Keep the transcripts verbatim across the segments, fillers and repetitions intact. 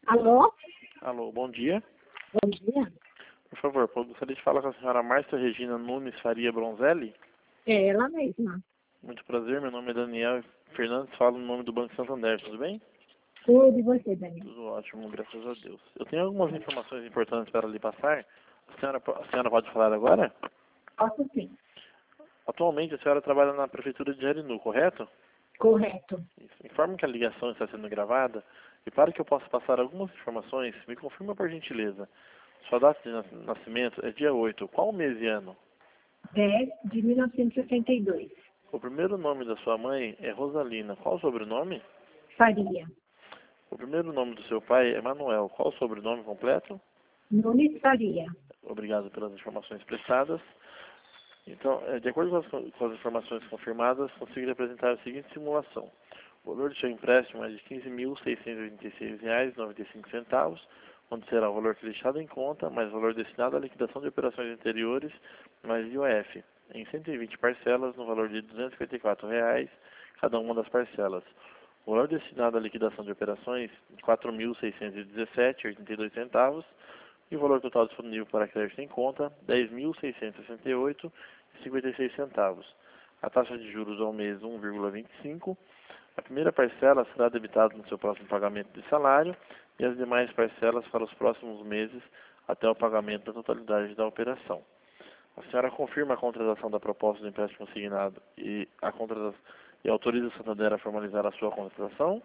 Alô? Alô, bom dia. Bom dia. Por favor, eu gostaria de falar com a senhora Márcia Regina Nunes Faria Bronzelli. É ela mesma. Muito prazer, meu nome é Daniel Fernandes, falo no nome do Banco Santander, tudo bem? Tudo e você, Daniel? Tudo ótimo, graças a Deus. Eu tenho algumas informações importantes para lhe passar. A senhora, a senhora pode falar agora? Posso sim. Atualmente a senhora trabalha na Prefeitura de Jarinu, correto? Correto. Isso. Informe que a ligação está sendo gravada e para que eu possa passar algumas informações, me confirma por gentileza. Sua data de nas- nascimento é dia oito. Qual mês e ano? dez de mil novecentos e sessenta e dois. O primeiro nome da sua mãe é Rosalina. Qual o sobrenome? Faria. O primeiro nome do seu pai é Manuel. Qual o sobrenome completo? Nunes Faria. Obrigado pelas informações prestadas. Então, eh, de acordo com as, com as informações confirmadas, consigo lhe apresentar a seguinte simulação. O valor do seu empréstimo é de quinze mil seiscentos e oitenta e seis reais e noventa e cinco centavos, onde será o valor que deixado em conta, mais o valor destinado à liquidação de operações anteriores, mais I O F, em cento e vinte parcelas, no valor de duzentos e cinquenta e quatro reais, cada uma das parcelas. O valor destinado à liquidação de operações, de quatro mil seiscentos e dezessete reais e oitenta e dois centavos, e o valor total disponível para crédito em conta, dez mil seiscentos e sessenta e oito reais e cinquenta e seis centavos. A taxa de juros ao mês um vírgula vinte e cinco. A primeira parcela será debitada no seu próximo pagamento de salário e as demais parcelas para os próximos meses até o pagamento da totalidade da operação. A senhora confirma a contratação da proposta do empréstimo consignado e, a contratação, e autoriza o Santander a formalizar a sua contratação?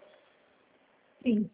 Sim.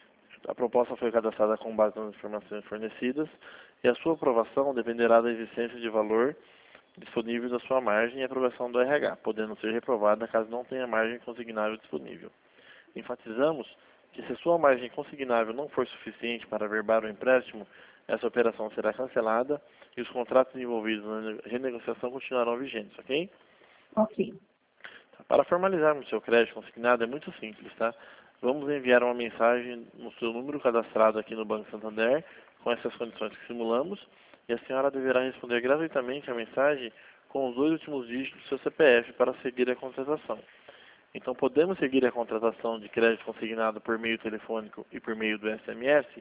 A proposta foi cadastrada com base nas informações fornecidas e a sua aprovação dependerá da existência de valor disponível da sua margem e aprovação do R H, podendo ser reprovada caso não tenha margem consignável disponível. Enfatizamos que se a sua margem consignável não for suficiente para averbar o empréstimo, essa operação será cancelada e os contratos envolvidos na renegociação continuarão vigentes, ok? Ok. Para formalizarmos seu crédito consignado é muito simples, tá? Vamos enviar uma mensagem no seu número cadastrado aqui no Banco Santander, com essas condições que simulamos, e a senhora deverá responder gratuitamente a mensagem com os dois últimos dígitos do seu C P F para seguir a contratação. Então, podemos seguir a contratação de crédito consignado por meio telefônico e por meio do S M S?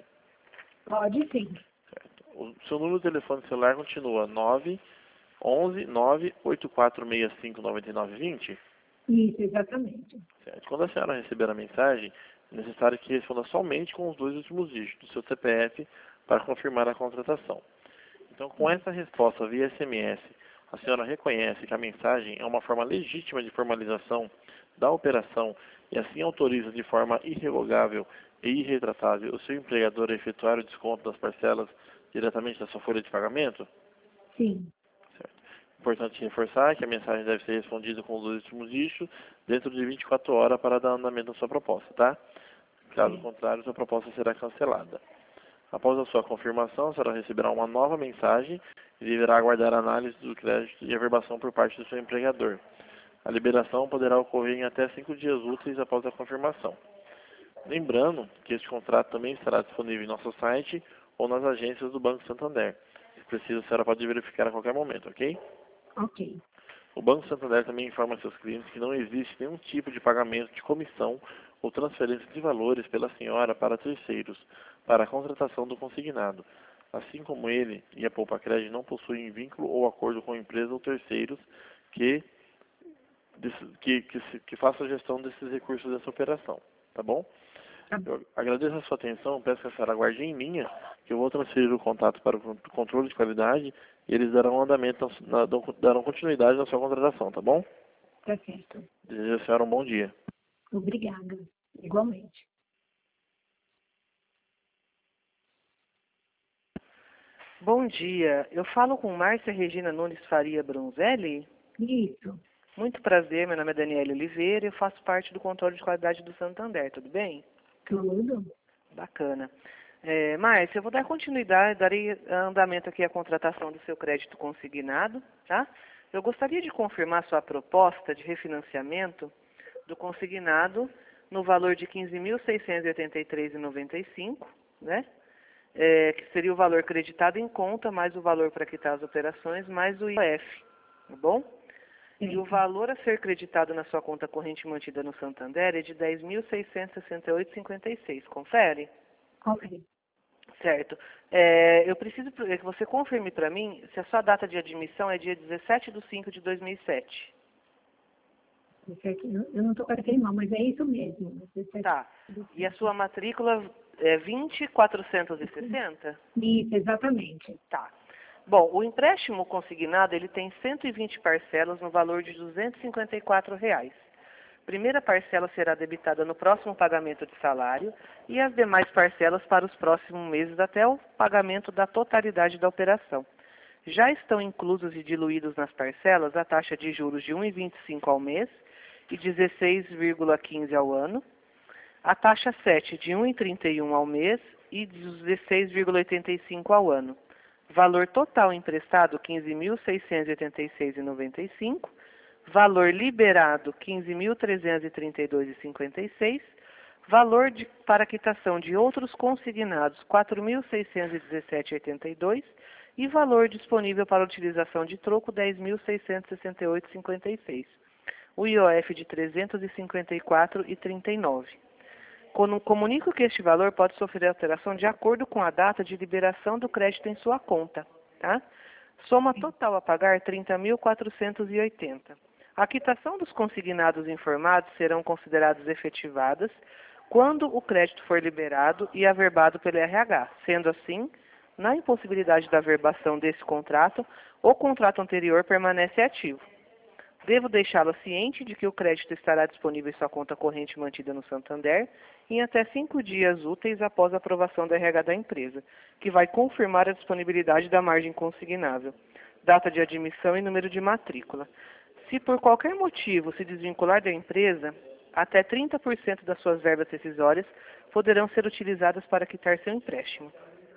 Pode sim. Certo. O seu número de telefone celular continua nove onze nove oito quatro seis cinco nove nove dois zero? Isso, exatamente. Certo. Quando a senhora receber a mensagem, é necessário que responda somente com os dois últimos dígitos do seu C P F para confirmar a contratação. Então, com essa resposta via S M S, a senhora reconhece que a mensagem é uma forma legítima de formalização da operação e assim autoriza de forma irrevogável e irretratável o seu empregador a efetuar o desconto das parcelas diretamente da sua folha de pagamento? Sim. Certo. Importante reforçar que a mensagem deve ser respondida com os dois últimos dígitos dentro de vinte e quatro horas para dar andamento à sua proposta, tá? Caso Sim. contrário, sua proposta será cancelada. Após a sua confirmação, a senhora receberá uma nova mensagem e deverá aguardar a análise do crédito e averbação por parte do seu empregador. A liberação poderá ocorrer em até cinco dias úteis após a confirmação. Lembrando que este contrato também estará disponível em nosso site ou nas agências do Banco Santander. Se precisa, a senhora pode verificar a qualquer momento, ok? Ok. O Banco Santander também informa seus clientes que não existe nenhum tipo de pagamento de comissão ou transferência de valores pela senhora para terceiros, para a contratação do consignado. Assim como ele e a Poupa Crédito não possuem vínculo ou acordo com empresa ou terceiros que, que, que, se, que façam a gestão desses recursos dessa operação. Tá bom? Tá bom. Eu agradeço a sua atenção, peço que a senhora aguarde em linha, que eu vou transferir o contato para o controle de qualidade e eles darão andamento, na, darão continuidade na sua contratação, tá bom? Tá certo. Desejo a senhora um bom dia. Obrigada. Igualmente. Bom dia, eu falo com Márcia Regina Nunes Faria Bronzelli. Isso. Muito prazer, meu nome é Daniela Oliveira e eu faço parte do controle de qualidade do Santander, tudo bem? Tudo. Bacana. É, Márcia, eu vou dar continuidade, darei andamento aqui à contratação do seu crédito consignado, tá? Eu gostaria de confirmar sua proposta de refinanciamento do consignado no valor de quinze mil seiscentos e oitenta e três reais e noventa e cinco centavos, né? É, que seria o valor creditado em conta, mais o valor para quitar as operações, mais o I O F, tá bom? Sim. E o valor a ser creditado na sua conta corrente mantida no Santander é de dez mil seiscentos e sessenta e oito reais e cinquenta e seis centavos. Confere? Ok. Certo. É, eu preciso que você confirme para mim se a sua data de admissão é dia dezessete de cinco de dois mil e sete. Eu não estou com aquele mal, mas é isso mesmo. Tá. E a sua matrícula é vinte mil quatrocentos e sessenta? Isso, exatamente. Tá. Bom, o empréstimo consignado ele tem cento e vinte parcelas no valor de duzentos e cinquenta e quatro reais. Primeira parcela será debitada no próximo pagamento de salário e as demais parcelas para os próximos meses até o pagamento da totalidade da operação. Já estão inclusos e diluídos nas parcelas a taxa de juros de um vírgula vinte e cinco ao mês e dezesseis vírgula quinze ao ano, a taxa sete de um vírgula trinta e um ao mês e dezesseis vírgula oitenta e cinco ao ano. Valor total emprestado quinze mil seiscentos e oitenta e seis reais e noventa e cinco centavos. Valor liberado quinze mil trezentos e trinta e dois reais e cinquenta e seis centavos. Valor de, para quitação de outros consignados quatro mil seiscentos e dezessete reais e oitenta e dois centavos. E valor disponível para utilização de troco dez mil seiscentos e sessenta e oito reais e cinquenta e seis centavos. O I O F de trezentos e cinquenta e quatro reais e trinta e nove centavos. Comunico que este valor pode sofrer alteração de acordo com a data de liberação do crédito em sua conta. Tá? Soma total a pagar trinta mil quatrocentos e oitenta reais. A quitação dos consignados informados serão consideradas efetivadas quando o crédito for liberado e averbado pelo R H. Sendo assim, na impossibilidade da averbação desse contrato, o contrato anterior permanece ativo. Devo deixá-la ciente de que o crédito estará disponível em sua conta corrente mantida no Santander em até cinco dias úteis após a aprovação do R H da empresa, que vai confirmar a disponibilidade da margem consignável, data de admissão e número de matrícula. Se por qualquer motivo se desvincular da empresa, até trinta por cento das suas verbas rescisórias poderão ser utilizadas para quitar seu empréstimo.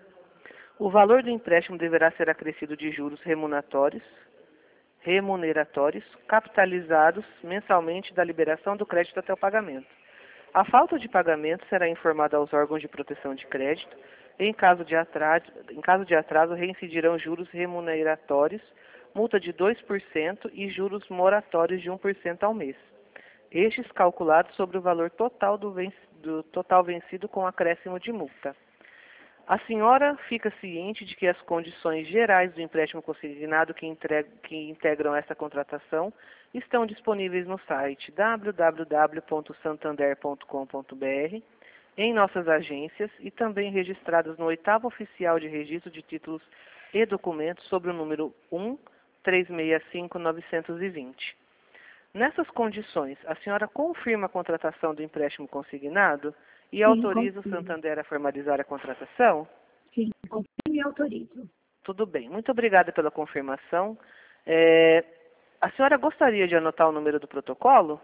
O valor do empréstimo deverá ser acrescido de juros remuneratórios, remuneratórios capitalizados mensalmente da liberação do crédito até o pagamento. A falta de pagamento será informada aos órgãos de proteção de crédito e, em caso de atraso, em caso de atraso reincidirão juros remuneratórios, multa de dois por cento e juros moratórios de um por cento ao mês. Estes calculados sobre o valor total do, venc do total vencido com acréscimo de multa. A senhora fica ciente de que as condições gerais do empréstimo consignado que, entrega, que integram essa contratação estão disponíveis no site w w w ponto santander ponto com ponto br, em nossas agências e também registradas no oitavo oficial de registro de títulos e documentos sobre o número um três seis cinco nove dois zero. Nessas condições, a senhora confirma a contratação do empréstimo consignado e Sim, autoriza confirmo. o Santander a formalizar a contratação? Sim, confirmo e autorizo. Tudo bem. Muito obrigada pela confirmação. É, a senhora gostaria de anotar o número do protocolo?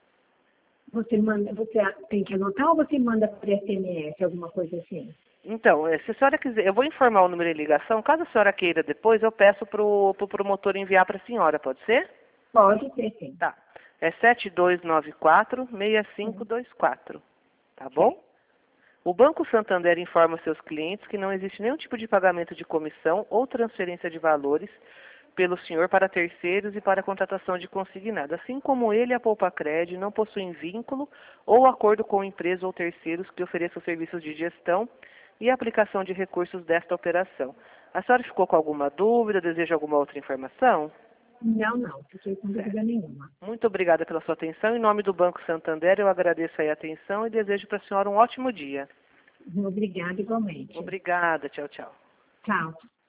Você, manda, você tem que anotar ou você manda por S M S, alguma coisa assim? Então, é, se a senhora quiser, eu vou informar o número de ligação. Caso a senhora queira depois, eu peço para o pro promotor enviar para a senhora, pode ser? Pode ser, sim. Tá. É sete dois nove quatro, seis cinco dois quatro. Tá bom? O Banco Santander informa seus clientes que não existe nenhum tipo de pagamento de comissão ou transferência de valores pelo senhor para terceiros e para a contratação de consignado. Assim como ele e a Poupacred não possuem vínculo ou acordo com empresa ou terceiros que ofereçam serviços de gestão e aplicação de recursos desta operação. A senhora ficou com alguma dúvida? Deseja alguma outra informação? Não, não, fiquei com dúvida nenhuma. Muito obrigada pela sua atenção. Em nome do Banco Santander, eu agradeço aí a atenção e desejo para a senhora um ótimo dia. Obrigada igualmente. Obrigada. Tchau, tchau. Tchau.